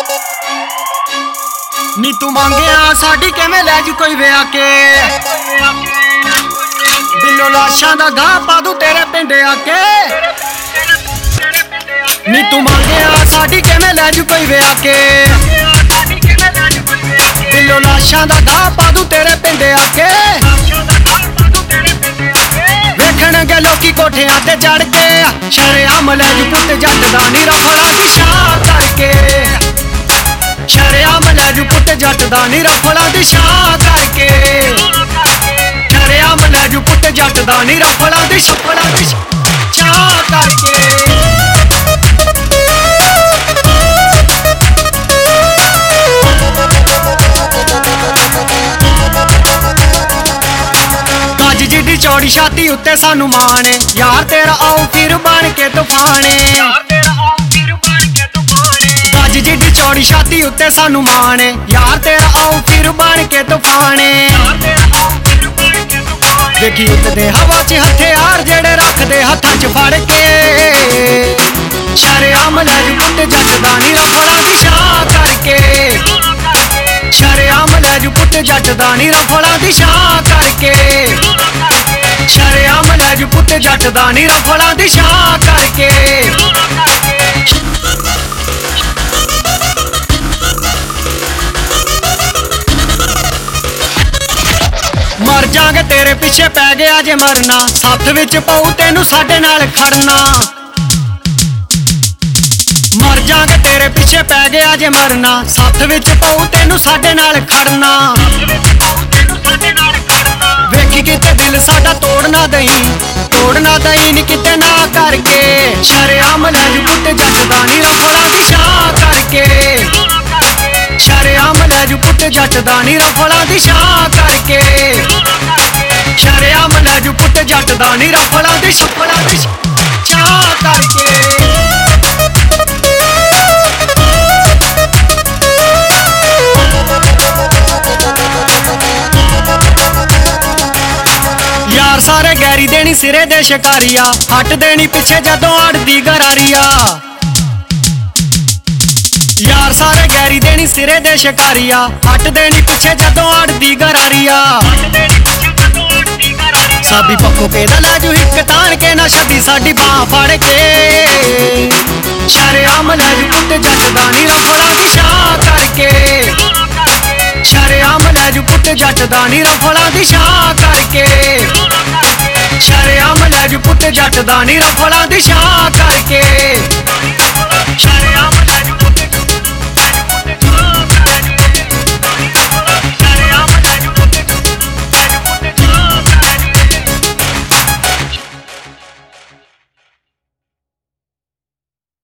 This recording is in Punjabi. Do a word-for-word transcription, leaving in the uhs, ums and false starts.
ਨੀ ਤੂੰ ਮੰਗਿਆ ਸਾਡੀ ਕਿਵੇਂ ਲੈ ਜੂ ਕੋਈ ਵਿਆਹ ਕੇ, ਬਿੱਲੋ ਲਾਸ਼ਾਂ ਦਾ ਗਾਹ ਪਾ ਦੂ ਤੇਰੇ ਪਿੰਡ ਆ ਕੇ। ਨੀ ਤੂੰ ਮੰਗਿਆ ਸਾਡੀ ਕਿਵੇਂ ਲੈ ਜੂ ਕੋਈ ਵਿਆਹ ਕੇ, ਬਿੱਲੋ ਲਾਸ਼ਾਂ ਦਾ ਗਾਹ ਪਾ ਦੂ ਤੇਰੇ ਪਿੰਡ ਆ ਕੇ। ਵੇਖਣਗੇ ਲੋਕੀ ਕੋਠਿਆਂ ਤੇ ਚੜ ਕੇ, ਸ਼ਰੇਆਮ ਲੈ ਜੂ ਪੁੱਤ ਜੱਟ ਦਾ ਨੀ ਰਫਲਾਂ ਦੀ ਛਾਂ ਕਰਕੇ। ਸ਼ਰੇਆਮ ਲੈ ਜੂ ਪੁੱਤ ਜੱਟ ਦਾ ਨੀ ਰਫਲਾਂ ਦੀ ਛਾਂ ਕਰਕੇ। ਸ਼ਰੇਆਮ ਲੈ ਜੂ ਪੁੱਤ ਜੱਟ ਦਾ ਨੀ ਰਫਲਾਂ ਦੀ ਛੱਪਲਾਂ ਦੀ ਛਾਂ ਕਰਕੇ। ਗੱਜ ਜਿੱਡੀ ਚੌੜੀ ਛਾਤੀ ਉੱਤੇ ਸਾਨੂੰ ਮਾਣ ਏ, ਯਾਰ ਤੇਰਾ ਆਉ ਫਿਰ ਬਣ ਕੇ ਤੂਫਾਨ ਏ। ਗੱਜ ਜਿੱਡੀ ਚੌੜੀ ਛਾਤੀ ਉੱਤੇ ਸਾਨੂੰ ਮਾਣ ਏ, ਯਾਰ ਤੇਰਾ ਆਉ ਫਿਰ ਬਣ ਕੇ ਤੂਫਾਨ ਏ। ਵੇਖੀ ਉੱਤਦੇ ਹਵਾ 'ਚ ਹਥਿਆਰ ਜਿਹੜੇ ਰੱਖਦੇ ਹੱਥਾਂ 'ਚ ਫੜ ਕੇ। ਸ਼ਰੇਆਮ ਲੈ ਜੂ ਪੁੱਤ ਜੱਟ ਦਾ ਨੀ ਰਫਲਾਂ ਦੀ ਛਾਂ ਕਰਕੇ। ਸ਼ਰੇਆਮ ਲੈ ਜੂ ਪੁੱਤ ਜੱਟ ਦਾ ਨੀ ਰਫਲਾਂ ਦੀ ਛਾਂ ਕਰਕੇ। ਸ਼ਰੇਆਮ ਲੈ ਜੂ ਪੁੱਤ ਜੱਟ ਦਾ ਨੀ ਰਫਲਾਂ ਦੀ ਛਾਂ ਕਰਕੇ। ਮਰ ਜਾਗੇ ਤੇਰੇ ਪਿੱਛੇ ਪੈ ਗਿਆ ਜੇ ਮਰਨਾ, ਸੱਥ ਵਿੱਚ ਪਊ ਤੈਨੂੰ ਸਾਡੇ ਨਾਲ ਖੜਨਾ। ਮਰ ਜਾਗੇ ਤੇਰੇ ਪਿੱਛੇ ਪੈ ਗਿਆ ਜੇ ਮਰਨਾ, ਸੱਥ ਵਿੱਚ ਪਊ ਤੈਨੂੰ ਸਾਡੇ ਨਾਲ ਖੜਨਾ। ਵੇਖੀ ਕਿਤੇ ਦਿਲ ਸਾਡਾ ਤੋੜਨਾ ਦਈ, ਤੋੜਨਾ ਦਈ ਨੀ ਕਿਤੇ ਨਾ ਕਰਕੇ। ਸ਼ਰੇਆਮ ਲੈ ਜੂ ਪੁੱਤ ਜੱਟ ਦਾ ਨੀ ਰਫਲਾਂ ਦੀ ਛਾਂ ਕਰਕੇ। ਸ਼ਰੇਆਮ ਲੈ ਜੂ ਪੁੱਤ ਜੱਟ ਦਾ ਨੀ ਰਫਲਾਂ ਦੀ ਛਾਂ ਕਰਕੇ। ਸ਼ਰੇਆਮ ਲੈ ਜੂ ਪੁੱਤ ਜੱਟ ਦਾ ਨੀ ਰਫਲਾਂ ਦੀ ਛੱਪਲਾਂ ਦੀ ਛਾਂ ਕਰਕੇ। ਯਾਰ ਸਾਰੇ ਗੈਰੀ ਦੇਣੀ ਸਿਰੇ ਦੇ ਸ਼ਿਕਾਰੀਆ, ਹੱਟ ਦੇਣੀ ਪਿੱਛੇ ਜਦੋਂ ਅੜਦੀ ਗਰਾਰੀਆ। ਯਾਰ ਸਾਰੇ ਗੈਰੀ ਦੇਣੀ ਸਿਰੇ ਦੇ ਸ਼ਿਕਾਰੀਆ, ਹੱਟ ਦੇਣੀ ਪਿੱਛੇ ਜਦੋਂ ਅੜਦੀ ਗਰਾਰੀਆ। ਸਾਬੀ ਪੱਖੋ ਕੇ ਦਾ ਲੈ ਜੂ ਹਿੱਕ ਤਾਣ ਕੇ ਨਾ ਛੱਡੀ ਸਾਡੀ ਬਾਹ ਫੜ ਕੇ। ਸ਼ਰੇਆਮ ਲੈ ਜੂ ਪੁੱਤ ਜੱਟ ਦਾ ਨੀ ਰਫਲਾਂ ਦੀ ਛਾਂ ਕਰਕੇ। ਸ਼ਰੇਆਮ ਲੈ ਜੂ ਪੁੱਤ ਜੱਟ ਦਾ ਨੀ ਰਫਲਾਂ ਦੀ ਛਾਂ ਕਰਕੇ। ਸ਼ਰੇਆਮ ਲੈ ਜੂ ਪੁੱਤ ਜੱਟ ਦਾ ਨੀ ਰਫਲਾਂ ਦੀ ਛਾਂ ਕਰਕੇ। ਸ਼ਰੇਆਮ